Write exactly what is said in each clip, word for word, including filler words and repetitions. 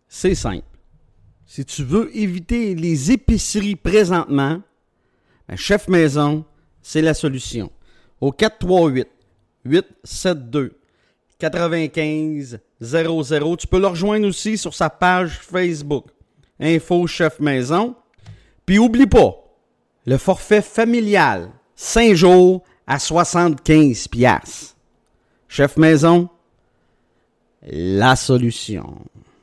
C'est simple. Si tu veux éviter les épiceries présentement, ben Chef Maison, c'est la solution. Au quatre trois huit, huit sept deux, neuf cinq zéro zéro. Tu peux le rejoindre aussi sur sa page Facebook. Info Chef Maison. Puis oublie pas, le forfait familial, cinq jours à soixante-quinze piastres. Chef Maison, la solution.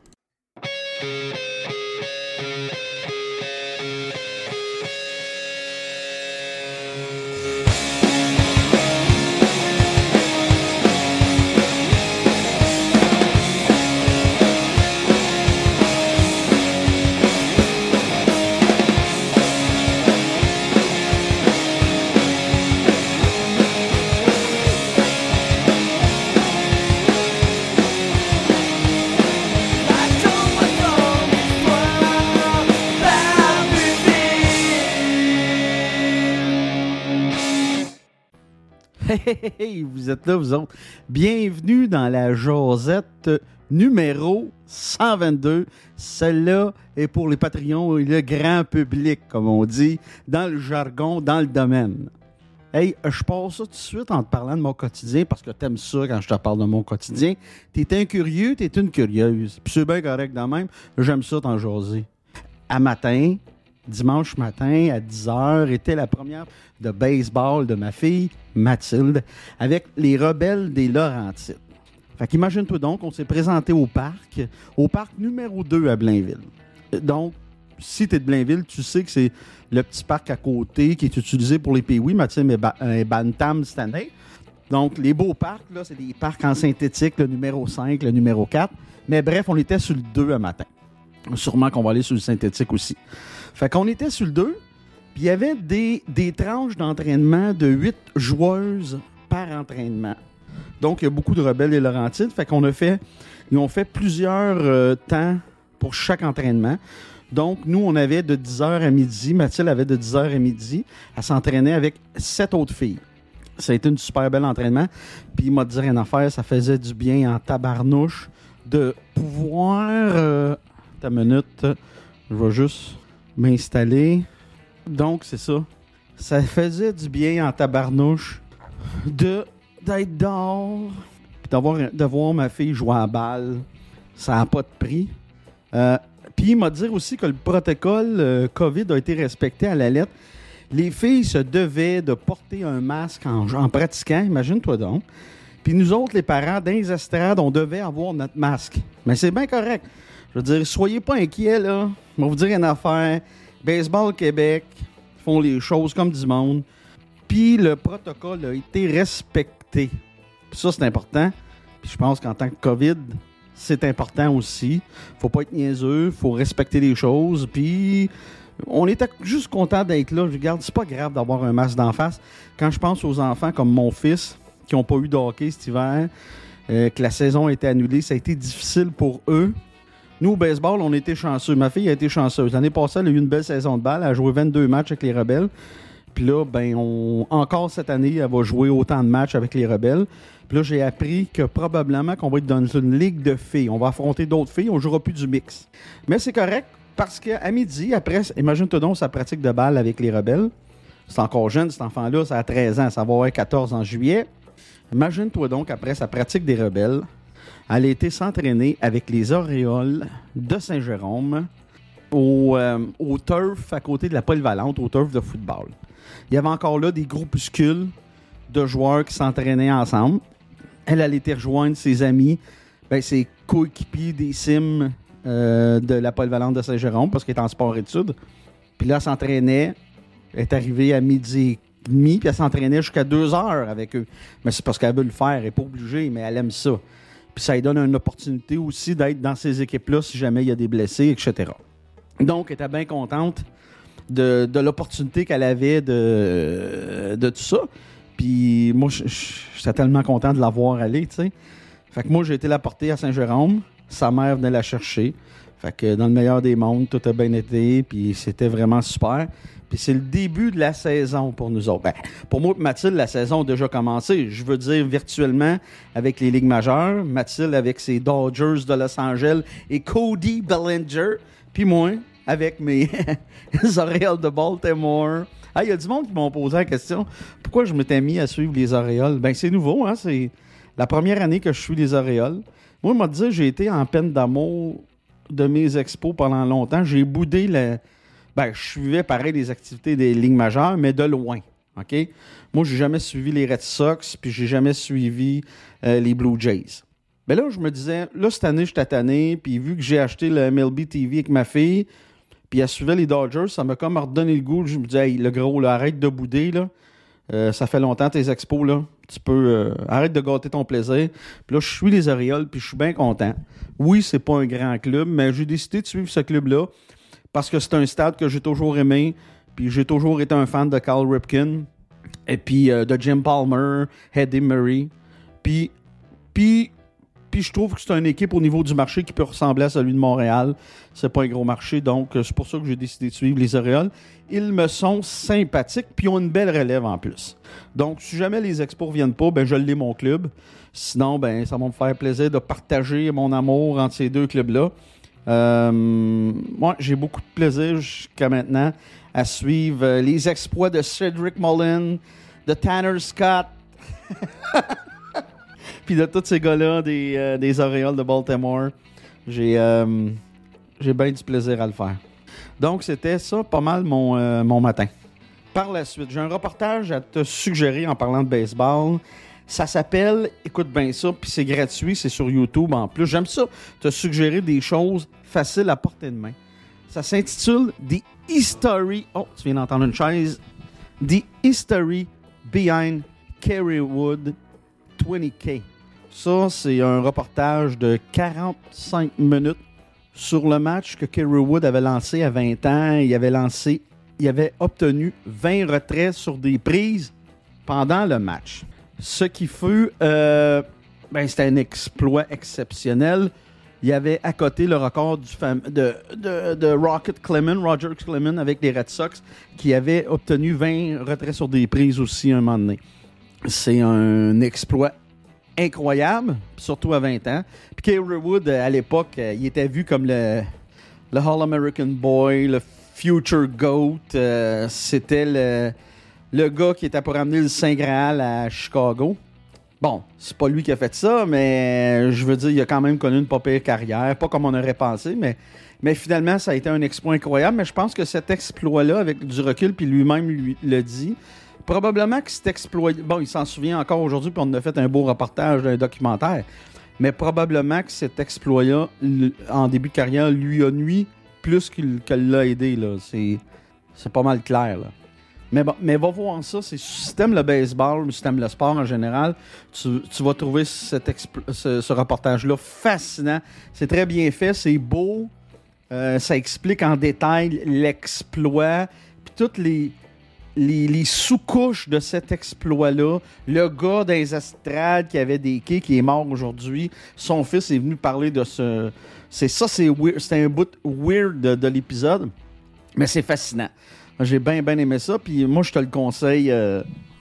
Hey, hey, vous êtes là, vous autres. Bienvenue dans la Josette numéro cent vingt-deux. Celle-là est pour les Patreons et le grand public, comme on dit, dans le jargon, dans le domaine. Hey, je passe ça tout de suite en te parlant de mon quotidien, parce que t'aimes ça quand je te parle de mon quotidien. T'es un curieux, t'es une curieuse. Puis c'est bien correct de même, j'aime ça t'en jaser. À matin... Dimanche matin, à dix heures, était la première de baseball de ma fille, Mathilde, avec les Rebelles des Laurentides. Fait qu'imagine-toi donc, on s'est présenté au parc, au parc numéro deux à Blainville. Donc, si tu es de Blainville, tu sais que c'est le petit parc à côté qui est utilisé pour les P W I, Mathilde et ba- euh, Bantam cette année. Donc, les beaux parcs, là, c'est des parcs en synthétique, le numéro cinq, le numéro quatre. Mais bref, on était sur le deux à matin. Sûrement qu'on va aller sur le synthétique aussi. Fait qu'on était sur le deux, puis il y avait des, des tranches d'entraînement de huit joueuses par entraînement. Donc, il y a beaucoup de Rebelles et Laurentides. Fait qu'on a fait, ils ont fait plusieurs euh, temps pour chaque entraînement. Donc, nous, on avait de dix heures à midi. Mathilde avait de dix heures à midi. Elle s'entraînait avec sept autres filles. Ça a été un super bel entraînement. Puis, il m'a dit rien à faire. Ça faisait du bien en tabarnouche de pouvoir... Euh, ta minute, je vais juste... m'installer. Donc, c'est ça. Ça faisait du bien en tabarnouche de, d'être dehors puis d'avoir, de voir ma fille jouer à la balle. Ça n'a pas de prix. Euh, puis, il m'a dit aussi que le protocole euh, COVID a été respecté à la lettre. Les filles se devaient de porter un masque en, en pratiquant. Imagine-toi donc. Puis nous autres, les parents, dans les estrades, on devait avoir notre masque. Mais c'est bien correct. Je veux dire, soyez pas inquiets, là. Je vais vous dire une affaire. Baseball Québec font les choses comme du monde. Puis le protocole a été respecté. Puis ça, c'est important. Puis je pense qu'en tant que COVID, c'est important aussi. Faut pas être niaiseux. Faut respecter les choses. Puis on était juste content d'être là. Je regarde, c'est pas grave d'avoir un masque d'en face. Quand je pense aux enfants comme mon fils qui n'ont pas eu de hockey cet hiver, euh, que la saison a été annulée, ça a été difficile pour eux. Nous, au baseball, on était chanceux. Ma fille a été chanceuse. L'année passée, elle a eu une belle saison de balle. Elle a joué vingt-deux matchs avec les Rebelles. Puis là, ben, on... encore cette année, elle va jouer autant de matchs avec les Rebelles. Puis là, j'ai appris que probablement qu'on va être dans une ligue de filles. On va affronter d'autres filles. On ne jouera plus du mix. Mais c'est correct parce qu'à midi, après, imagine-toi donc sa pratique de balle avec les Rebelles. C'est encore jeune, cet enfant-là. Ça a treize ans. Ça va avoir quatorze en juillet. Imagine-toi donc, après sa pratique des Rebelles, elle a été s'entraîner avec les Orioles de Saint-Jérôme au, euh, au turf à côté de la polyvalente, au turf de football. Il y avait encore là des groupuscules de joueurs qui s'entraînaient ensemble. Elle allait été rejoindre ses amis, ben, ses coéquipiers des Sims euh, de la polyvalente de Saint-Jérôme parce qu'elle est en sport-études. Puis là, elle s'entraînait. Elle est arrivée à midi et demi, puis elle s'entraînait jusqu'à deux heures avec eux. Mais c'est parce qu'elle veut le faire. Elle n'est pas obligée, mais elle aime ça. Puis ça lui donne une opportunité aussi d'être dans ces équipes-là si jamais il y a des blessés, et cetera. Donc, elle était bien contente de, de l'opportunité qu'elle avait de, de tout ça. Puis moi, j'étais tellement content de la voir aller, tu sais. Fait que moi, j'ai été la porter à Saint-Jérôme. Sa mère venait la chercher. Fait que dans le meilleur des mondes, tout a bien été. Puis c'était vraiment super. Puis c'est le début de la saison pour nous autres. Ben, pour moi et Mathilde, la saison a déjà commencé. Je veux dire virtuellement avec les ligues majeures. Mathilde avec ses Dodgers de Los Angeles et Cody Bellinger. Puis moi avec mes Orioles de Baltimore. Ah, il y a du monde qui m'ont posé la question pourquoi je m'étais mis à suivre les Orioles. Ben c'est nouveau, hein. C'est la première année que je suis les Orioles. Moi, je m'a dit, j'ai été en peine d'amour de mes expos pendant longtemps. J'ai boudé le... Ben, je suivais pareil les activités des ligues majeures, mais de loin. OK? Moi, j'ai jamais suivi les Red Sox, puis j'ai jamais suivi euh, les Blue Jays. Mais là, je me disais, là, cette année, je suis tanné, puis vu que j'ai acheté le M L B T V avec ma fille, puis elle suivait les Dodgers, ça m'a comme redonné le goût. Je me disais, hey, le gros, là, arrête de bouder, là. Euh, ça fait longtemps tes expos, là. Tu peux... Euh, arrête de gâter ton plaisir. Puis là, je suis les Orioles, puis je suis bien content. Oui, c'est pas un grand club, mais j'ai décidé de suivre ce club-là parce que c'est un stade que j'ai toujours aimé, puis j'ai toujours été un fan de Cal Ripken, et puis euh, de Jim Palmer, Eddie Murray. Puis, puis, puis je trouve que c'est une équipe au niveau du marché qui peut ressembler à celui de Montréal. C'est pas un gros marché, donc c'est pour ça que j'ai décidé de suivre les Orioles. Ils me sont sympathiques, puis ils ont une belle relève en plus. Donc, si jamais les Expos ne reviennent pas, ben je l'ai mon club. Sinon, ben ça va me faire plaisir de partager mon amour entre ces deux clubs-là. Euh, moi, j'ai beaucoup de plaisir jusqu'à maintenant à suivre euh, les exploits de Cedric Mullin, de Tanner Scott, puis de tous ces gars-là des, euh, des Orioles de Baltimore. J'ai, euh, j'ai bien du plaisir à le faire. Donc, c'était ça, pas mal mon, euh, mon matin. Par la suite, j'ai un reportage à te suggérer en parlant de baseball. Ça s'appelle, écoute bien ça, puis c'est gratuit, c'est sur YouTube en plus. J'aime ça, te suggérer des choses faciles à porter de main. Ça s'intitule The History... Oh, tu viens d'entendre une chaise. The History Behind Kerry Wood vingt K. Ça, c'est un reportage de quarante-cinq minutes sur le match que Kerry Wood avait lancé à vingt ans. Il avait lancé, il avait obtenu vingt retraits sur des prises pendant le match. Ce qui fut, euh, ben, c'était un exploit exceptionnel. Il y avait à côté le record du fam- de, de, de Rocket Clemens, Roger Clemens avec les Red Sox, qui avait obtenu vingt retraits sur des prises aussi un moment donné. C'est un exploit incroyable, surtout à vingt ans. Puis Kerry Wood, à l'époque, il était vu comme le, le All-American Boy, le Future Goat. Euh, c'était le... Le gars qui était pour ramener le Saint Graal à Chicago. Bon, c'est pas lui qui a fait ça, mais je veux dire, il a quand même connu une pas pire carrière. Pas comme on aurait pensé, mais, mais finalement, ça a été un exploit incroyable. Mais je pense que cet exploit-là, avec du recul, puis lui-même lui le dit, probablement que cet exploit... Bon, il s'en souvient encore aujourd'hui, puis on a fait un beau reportage d'un documentaire. Mais probablement que cet exploit-là, en début de carrière, lui a nui plus qu'il, qu'il l'a aidé. Là. C'est, c'est pas mal clair, là. Mais bon, mais va voir ça. C'est, si tu aimes le baseball, si tu aimes le sport en général, tu, tu vas trouver cet expl- ce, ce reportage-là fascinant. C'est très bien fait, c'est beau. Euh, ça explique en détail l'exploit, puis toutes les, les, les sous-couches de cet exploit-là. Le gars dans les estrades qui avait des quais, qui est mort aujourd'hui, son fils est venu parler de ce... C'est ça, c'est weird. C'est un bout weird de, de l'épisode, mais c'est fascinant. J'ai bien, bien aimé ça. Puis moi, je te le conseille euh,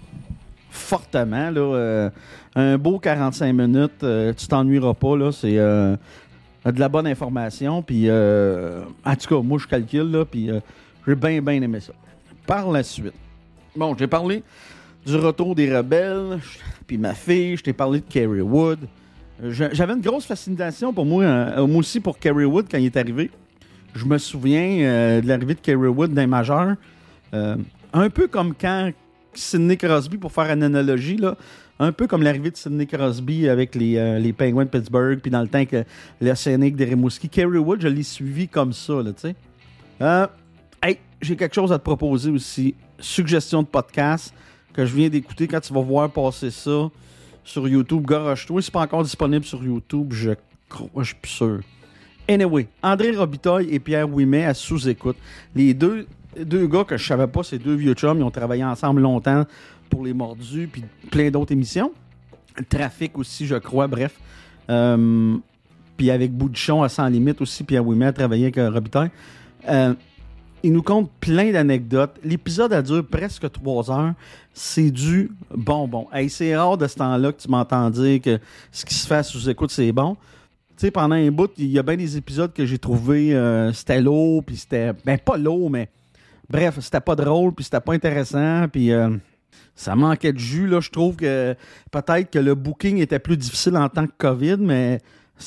fortement. Là, euh, un beau quarante-cinq minutes. Euh, tu t'ennuieras pas. Là, c'est euh, de la bonne information. Puis, euh, en tout cas, moi, je calcule. Là, puis euh, j'ai bien, bien aimé ça. Par la suite. Bon, j'ai parlé du retour des Rebelles. Puis ma fille, je t'ai parlé de Kerry Wood. J'avais une grosse fascination pour moi, euh, moi aussi, pour Kerry Wood quand il est arrivé. Je me souviens euh, de l'arrivée de Kerry Wood dans les majeurs. Euh, un peu comme quand Sidney Crosby, pour faire une analogie, là, un peu comme l'arrivée de Sidney Crosby avec les, euh, les Penguins de Pittsburgh, puis dans le temps que l'Océanique de Rimouski. Kerry Wood, je l'ai suivi comme ça, tu sais. Euh, hey, j'ai quelque chose à te proposer aussi. Suggestion de podcast que je viens d'écouter. Quand tu vas voir passer ça sur YouTube, garoche-toi. C'est pas encore disponible sur YouTube, je crois, je suis plus sûr. Anyway, André Robitaille et Pierre Ouimet à sous-écoute. Les deux, deux gars que je savais pas, ces deux vieux chums, ils ont travaillé ensemble longtemps pour Les Mordus, puis plein d'autres émissions. Trafic aussi, je crois, bref. Euh, puis avec Boudichon à Sans Limite aussi, Pierre Ouimet a travaillé avec Robitaille. Euh, il nous conte plein d'anecdotes. L'épisode a duré presque trois heures. C'est du bonbon. Hey, c'est rare de ce temps-là que tu m'entends dire que ce qui se fait sous écoute, c'est bon. Tu sais, pendant un bout, il y a bien des épisodes que j'ai trouvé euh, c'était lourd, puis c'était... Ben, pas lourd, mais... Bref, c'était pas drôle, puis c'était pas intéressant, puis... Euh, ça manquait de jus, là. Je trouve que peut-être que le booking était plus difficile en temps que COVID, mais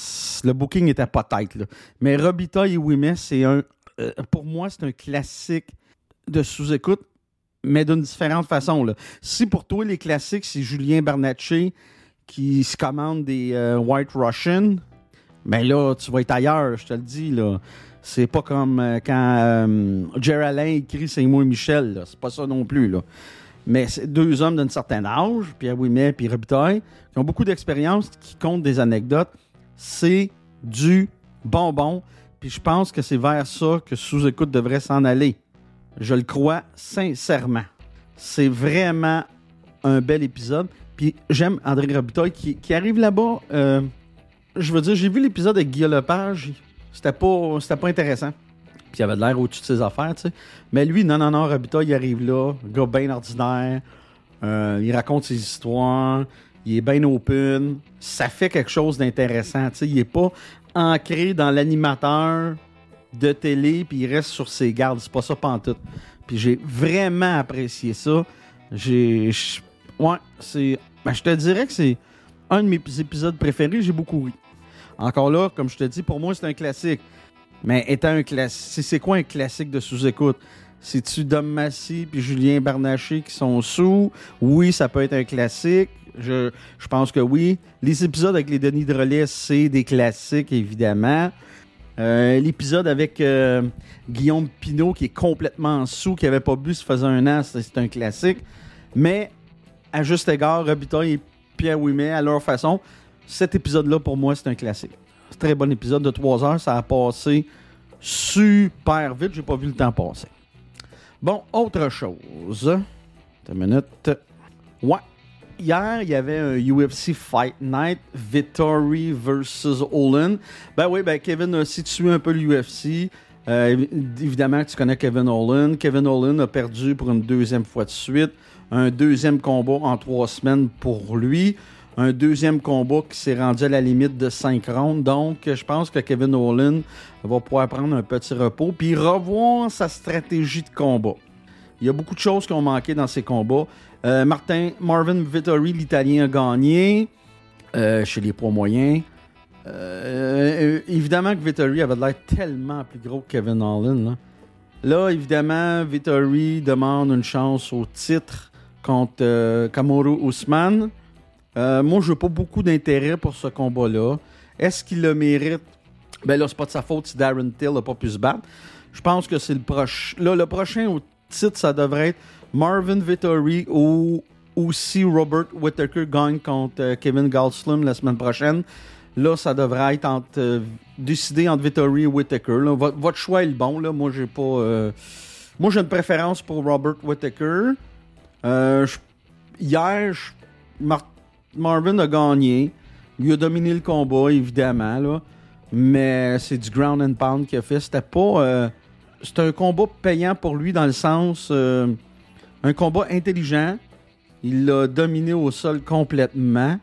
le booking était pas tête, là. Mais Robitaille et Ouimet, c'est un... Euh, pour moi, c'est un classique de sous-écoute, mais d'une différente façon, là. Si pour toi, les classiques, c'est Julien Bernatchez qui se commande des euh, White Russian, ben là, tu vas être ailleurs, je te le dis, là. C'est pas comme euh, quand euh, Jerry Alain écrit C'est moi et Michel, là. C'est pas ça non plus, là. Mais c'est deux hommes d'un certain âge, Pierre Ouimet et Robitaille, qui ont beaucoup d'expérience, qui comptent des anecdotes. C'est du bonbon. Puis je pense que c'est vers ça que Sous-Écoute devrait s'en aller. Je le crois sincèrement. C'est vraiment un bel épisode. Puis j'aime André Robitaille qui, qui arrive là-bas. Euh, je veux dire, j'ai vu l'épisode avec Guillaume Lepage. C'était pas, c'était pas intéressant. Puis il avait de l'air au-dessus de ses affaires, tu sais. Mais lui, non, non, non, Robitaille, il arrive là, gars bien ordinaire, euh, il raconte ses histoires, il est bien open, ça fait quelque chose d'intéressant, tu sais. Il est pas ancré dans l'animateur de télé, puis il reste sur ses gardes, c'est pas ça pantoute. Puis j'ai vraiment apprécié ça. J'ai... Ouais, c'est... Ben, je te dirais que c'est un de mes épisodes préférés, j'ai beaucoup ri. Encore là, comme je te dis, pour moi, c'est un classique. Mais étant un classique, c'est quoi un classique de sous-écoute? C'est-tu Dom Massy puis Julien Bernatchez qui sont sous? Oui, ça peut être un classique. Je, je pense que oui. Les épisodes avec les Denis Drolet, c'est des classiques, évidemment. Euh, l'épisode avec euh, Guillaume Pinault qui est complètement sous, qui n'avait pas bu, ça faisait un an, c'est, c'est un classique. Mais, à juste égard, Robitaille et Pierre Ouimet, à leur façon, cet épisode-là, pour moi, c'est un classique. C'est un très bon épisode de trois heures. Ça a passé super vite. J'ai pas vu le temps passer. Bon, autre chose. Une minute. Ouais. Hier, il y avait un U F C Fight Night. Vettori versus Olin. Ben oui, ben Kevin, si tu suis un peu l'U F C, euh, évidemment que tu connais Kevin Olin. Kevin Olin a perdu pour une deuxième fois de suite. Un deuxième combat en trois semaines pour lui. Un deuxième combat qui s'est rendu à la limite de cinq rounds. Donc, je pense que Kevin Olin va pouvoir prendre un petit repos puis revoir sa stratégie de combat. Il y a beaucoup de choses qui ont manqué dans ces combats. Euh, Martin, Marvin Vettori, l'Italien, a gagné euh, chez les poids moyens. Euh, euh, évidemment que Vettori avait l'air tellement plus gros que Kevin Olin. Là, là évidemment, Vettori demande une chance au titre contre euh, Kamaru Usman. Euh, moi, je n'ai pas beaucoup d'intérêt pour ce combat-là. Est-ce qu'il le mérite? Ben là, c'est pas de sa faute si Darren Till n'a pas pu se battre. Je pense que c'est le prochain. Là, le prochain au titre, ça devrait être Marvin Vettori ou aussi Robert Whittaker gagne contre euh, Kevin Gastelum la semaine prochaine. Là, ça devrait être entre, euh, décidé entre Vettori et Whittaker. Là. Votre, votre choix est le bon. Là. Moi, j'ai pas. Euh... Moi, j'ai une préférence pour Robert Whittaker. Euh, je... Hier, je... Mar... Marvin a gagné. Il a dominé le combat, évidemment. Là. Mais c'est du ground and pound qu'il a fait. C'était pas. Euh... C'était un combat payant pour lui dans le sens. Euh... Un combat intelligent. Il l'a dominé au sol complètement.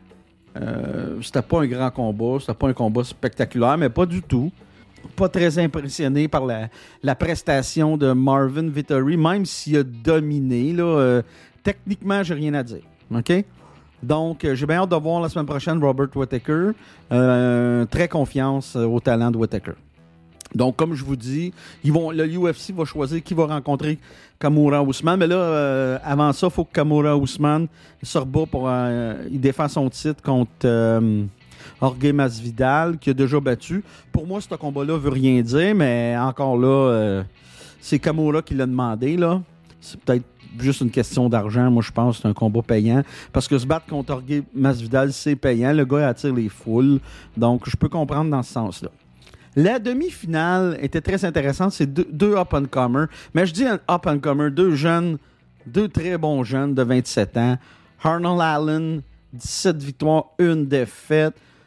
Euh, c'était pas un grand combat, c'était pas un combat spectaculaire, mais pas du tout. Pas très impressionné par la, la prestation de Marvin Vettori, même s'il a dominé. Là, euh, techniquement, j'ai rien à dire. OK? Donc, euh, j'ai bien hâte de voir la semaine prochaine Robert Whittaker. Euh, très confiance au talent de Whittaker. Donc, comme je vous dis, ils vont, le U F C va choisir qui va rencontrer Kamaru Usman. Mais là, euh, avant ça, il faut que Kamaru Usman se rebat pour... Euh, il défend son titre contre euh, Jorge Masvidal, qui a déjà battu. Pour moi, ce combat-là ne veut rien dire, mais encore là, euh, c'est Kamaru qui l'a demandé. Là. C'est peut-être juste une question d'argent. Moi, je pense que c'est un combat payant. Parce que se battre contre Jorge Masvidal, c'est payant. Le gars attire les foules. Donc, je peux comprendre dans ce sens-là. La demi-finale était très intéressante. C'est deux, deux up-and-comers. Mais je dis un up-and-comer, deux jeunes, deux très bons jeunes de vingt-sept ans. Arnold Allen, dix-sept victoires, une défaite.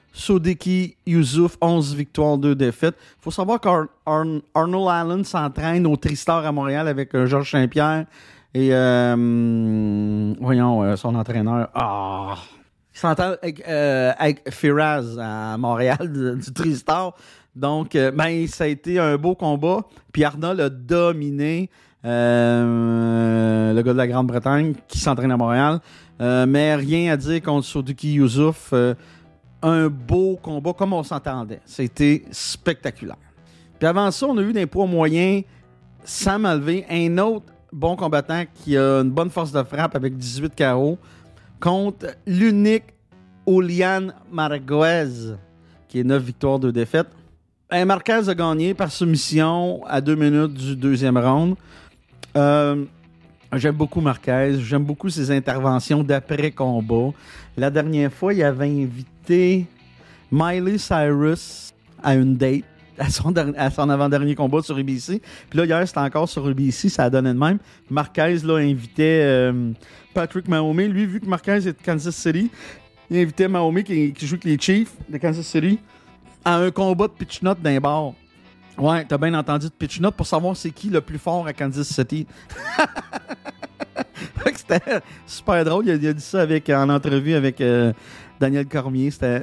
Sodeki Youssouf, onze victoires, deux défaites. Il faut savoir qu'Arnold Allen s'entraîne au Tristar à Montréal avec euh, Georges Saint-Pierre et euh, voyons, euh, son entraîneur. Ah! Il s'entraîne avec, euh, avec Firaz à Montréal du, du Tristar. Donc, euh, ben, ça a été un beau combat. Puis Arnold a dominé euh, le gars de la Grande-Bretagne qui s'entraîne à Montréal. Euh, mais rien à dire contre Sodeki Youssouf. Euh, un beau combat comme on s'entendait. C'était spectaculaire. Puis avant ça, on a eu des poids moyens Sam Alvey, un autre bon combattant qui a une bonne force de frappe avec dix-huit K O contre l'unique Julian Marquez qui est neuf victoires, deux défaites. Ben, Marquez a gagné par soumission à deux minutes du deuxième round. Euh, j'aime beaucoup Marquez. J'aime beaucoup ses interventions d'après-combat. La dernière fois, il avait invité Miley Cyrus à une date, à son, à son avant-dernier combat sur U B C. Puis là, hier, c'était encore sur U B C, ça a donné de même. Marquez, là, invitait euh, Patrick Mahomes. Lui, vu que Marquez est de Kansas City, il invitait Mahomes, qui, qui joue avec les Chiefs de Kansas City, à un combat de pitch note d'un bar. Ouais, t'as bien entendu de pitch note pour savoir c'est qui le plus fort à Kansas City. C'était super drôle. Il a, il a dit ça avec, en entrevue avec euh, Daniel Cormier. C'était...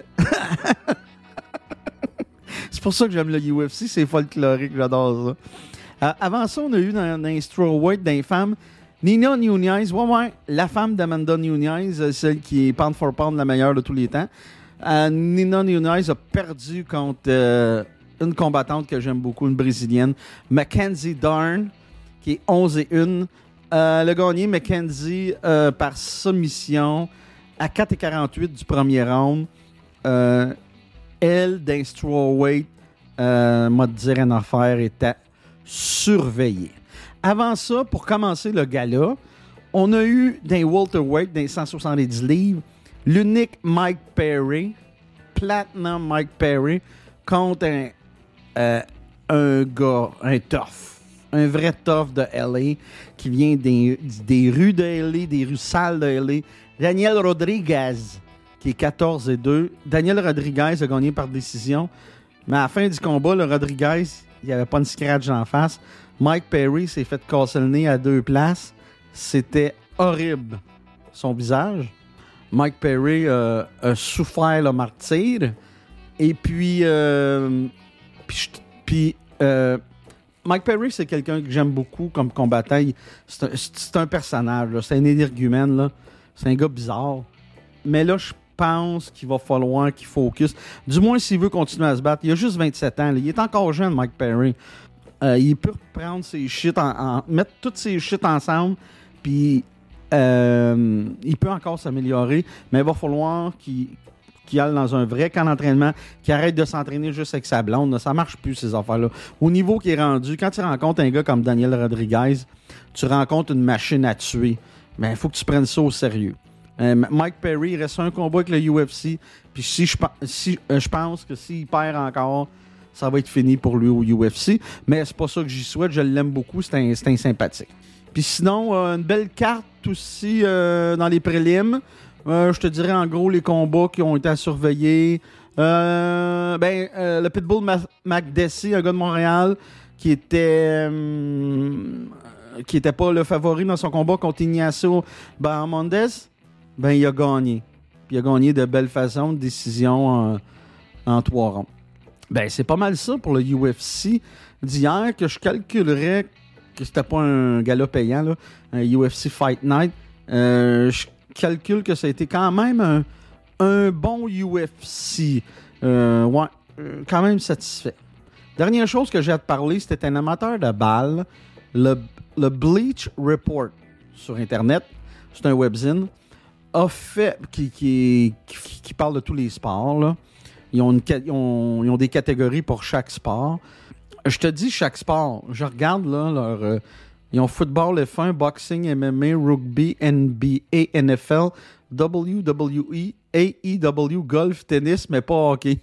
C'est pour ça que j'aime le U F C. C'est folklorique. J'adore ça. Euh, avant ça, on a eu dans, dans les strawweight, dans les femmes, Nina Nunez. Ouais, ouais. La femme d'Amanda Nunez, celle qui est pound for pound la meilleure de tous les temps. Euh, Nina Nunez a perdu contre euh, une combattante que j'aime beaucoup, une brésilienne, Mackenzie Dern, qui est onze et un. Euh, elle a gagné Mackenzie euh, par soumission à quatre et quarante-huit du premier round. Euh, elle, d'un strawweight, euh, m'a dit une affaire, était surveillée. Avant ça, pour commencer le gala, on a eu d'un welterweight, d'un cent soixante-dix livres, l'unique Mike Perry, Platinum Mike Perry, contre un, euh, un gars, un tough, un vrai tough de L A qui vient des, des rues de L A, des rues sales de L A. Daniel Rodriguez, qui est quatorze et deux. Daniel Rodriguez a gagné par décision, mais à la fin du combat, le Rodriguez, il n'y avait pas de scratch en face. Mike Perry s'est fait casser le nez à deux places. C'était horrible, son visage. Mike Perry euh, a souffert le martyre. Et puis, euh, puis, puis euh, Mike Perry, c'est quelqu'un que j'aime beaucoup comme combattant. Il, c'est, un, c'est un personnage, là. C'est un énergumène, là. C'est un gars bizarre. Mais là, je pense qu'il va falloir qu'il focus. Du moins, s'il veut continuer à se battre. Il a juste vingt-sept ans. Là. Il est encore jeune, Mike Perry. Euh, il peut prendre ses shit, en, en, mettre toutes ses shit ensemble, puis euh, il peut encore s'améliorer, mais il va falloir qu'il, qu'il aille dans un vrai camp d'entraînement, qu'il arrête de s'entraîner juste avec sa blonde. Là. Ça marche plus, ces affaires-là. Au niveau qui est rendu, quand tu rencontres un gars comme Daniel Rodriguez, tu rencontres une machine à tuer. Mais il faut que tu prennes ça au sérieux. Euh, Mike Perry, il reste un combat avec le U F C, puis si je si, euh, je pense que s'il perd encore, ça va être fini pour lui au U F C. Mais c'est pas ça que j'y souhaite. Je l'aime beaucoup. C'est un, c'est un sympathique. Puis sinon, euh, une belle carte aussi euh, dans les prélims. Euh, je te dirais en gros les combats qui ont été à surveiller. Euh, ben, euh, le Pitbull Ma- McDessie, un gars de Montréal, qui était euh, qui était pas le favori dans son combat contre Ignacio Bahamondes, ben il a gagné. Puis il a gagné de belle façon, de décision en, en trois ronds. Ben, c'est pas mal ça pour le U F C d'hier, que je calculerais que c'était pas un gala payant, là, un U F C Fight Night. Euh, je calcule que ça a été quand même un, un bon U F C. Euh, ouais, euh, quand même satisfait. Dernière chose que j'ai à te parler, c'était un amateur de balles, le, le Bleach Report sur Internet, c'est un webzine, a fait, qui, qui, qui, qui parle de tous les sports, là. Ils ont, une, ils, ont, ils ont des catégories pour chaque sport. Je te dis chaque sport. Je regarde, là, leur, euh, ils ont football F un, boxing, M M A, rugby, N B A, N F L, W W E, A E W, golf, tennis, mais pas hockey.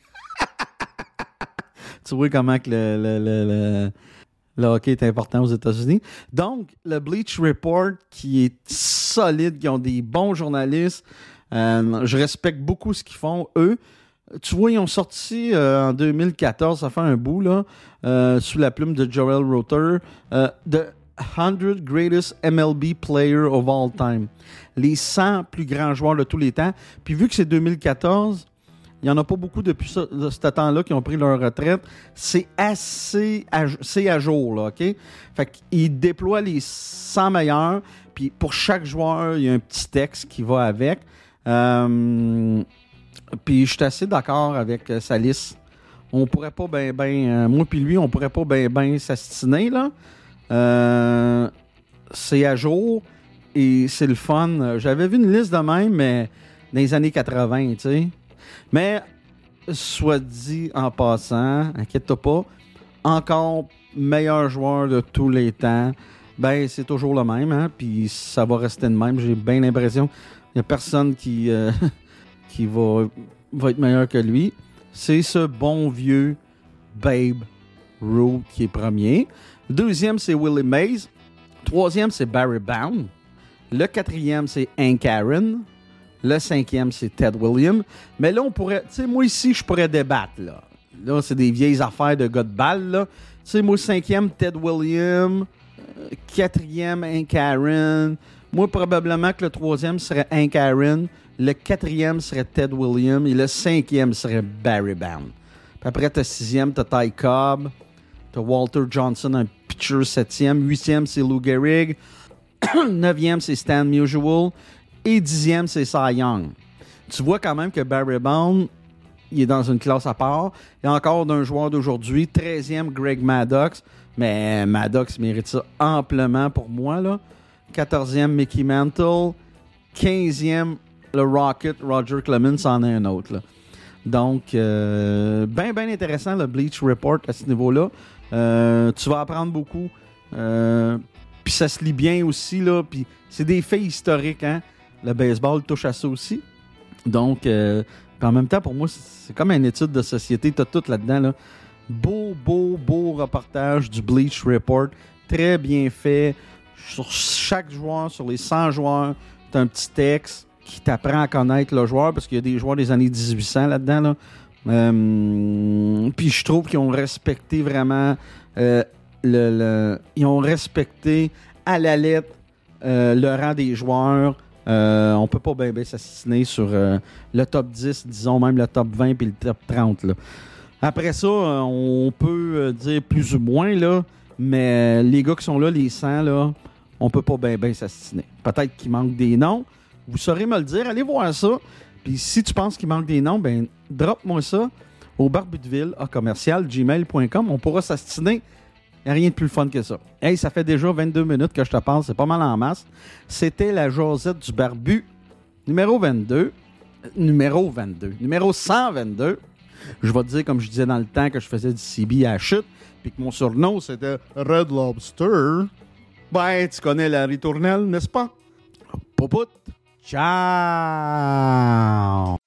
Tu vois comment que le, le, le, le, le hockey est important aux États-Unis. Donc, le Bleach Report, qui est solide, qui ont des bons journalistes. Euh, je respecte beaucoup ce qu'ils font, eux. tu vois, ils ont sorti euh, en deux mille quatorze, ça fait un bout, là, euh, sous la plume de Joel Rotter, euh, The cent Greatest M L B Player of All Time. Les cent plus grands joueurs de tous les temps. Puis vu que c'est deux mille quatorze, il n'y en a pas beaucoup depuis ça, de ce temps-là qui ont pris leur retraite. C'est assez à, c'est à jour, là, OK? Fait qu'ils déploient les cent meilleurs, puis pour chaque joueur, il y a un petit texte qui va avec. Euh, puis je suis assez d'accord avec euh, sa liste. On pourrait pas ben ben... Euh, moi puis lui, on pourrait pas ben ben s'astiner, là. Euh, c'est à jour et c'est le fun. J'avais vu une liste de même, mais dans les années quatre-vingts, tu sais. Mais, soit dit en passant, inquiète-toi pas, encore meilleur joueur de tous les temps, ben c'est toujours le même, hein, puis ça va rester le même. J'ai bien l'impression qu'il n'y a personne qui, euh, qui va, va être meilleur que lui. C'est ce bon vieux Babe Ruth qui est premier. Deuxième, c'est Willie Mays. Troisième, c'est Barry Bonds. Le quatrième, c'est Hank Aaron. Le cinquième, c'est Ted Williams. Mais là, on pourrait... Tu sais, moi, ici, je pourrais débattre, là. Là, c'est des vieilles affaires de gars de balle, là. Tu sais, moi, cinquième, Ted Williams. Euh, quatrième, Hank Aaron. Moi, probablement que le troisième serait Hank Aaron. Le quatrième serait Ted Williams. Et le cinquième serait Barry Bonds. Puis après, t'as sixième, t'as Ty Cobb. T'as Walter Johnson, un pitcher septième. Huitième, c'est Lou Gehrig. Neuvième, c'est Stan Musial. Et dixième, c'est Cy Young. Tu vois quand même que Barry Bonds, il est dans une classe à part. Il y a encore d'un joueur d'aujourd'hui. treizième, Greg Maddux. Mais Maddux mérite ça amplement pour moi, là. quatorzième, Mickey Mantle. quinzième, le Rocket, Roger Clemens, en est un autre, là. Donc, euh, bien, bien intéressant, le Bleach Report à ce niveau-là. Euh, tu vas apprendre beaucoup. Euh, Puis ça se lit bien aussi, là. Puis c'est des faits historiques, hein. Le baseball touche à ça aussi. Donc, euh, en même temps, pour moi, c'est comme une étude de société. Tu as tout là-dedans, là. Beau, beau, beau reportage du Bleach Report. Très bien fait. Sur chaque joueur, sur les cent joueurs, tu as un petit texte qui t'apprend à connaître le joueur, parce qu'il y a des joueurs des années dix-huit cents là-dedans, là. Euh, puis je trouve qu'ils ont respecté vraiment... Euh, le, le, ils ont respecté à la lettre euh, le rang des joueurs. Euh, on peut pas bien ben s'assassiner sur euh, le top dix, disons même le top vingt puis le top trente. Là. Après ça, euh, on peut euh, dire plus ou moins, là, mais euh, les gars qui sont là, les cent, là, on peut pas bien ben s'assassiner. Peut-être qu'il manque des noms. Vous saurez me le dire. Allez voir ça. Puis si tu penses qu'il manque des noms, ben drop-moi ça au barbudeville à commercial gmail point com. On pourra s'astiner. Il n'y a rien de plus fun que ça. Hey, ça fait déjà vingt-deux minutes que je te parle. C'est pas mal en masse. C'était la Josette du Barbu, numéro vingt-deux. Numéro vingt-deux. Numéro cent vingt-deux. Je vais te dire, comme je disais dans le temps que je faisais du C B à la chute, puis que mon surnom, c'était Red Lobster. Ben, tu connais la ritournelle, n'est-ce pas? Popout. Ciao!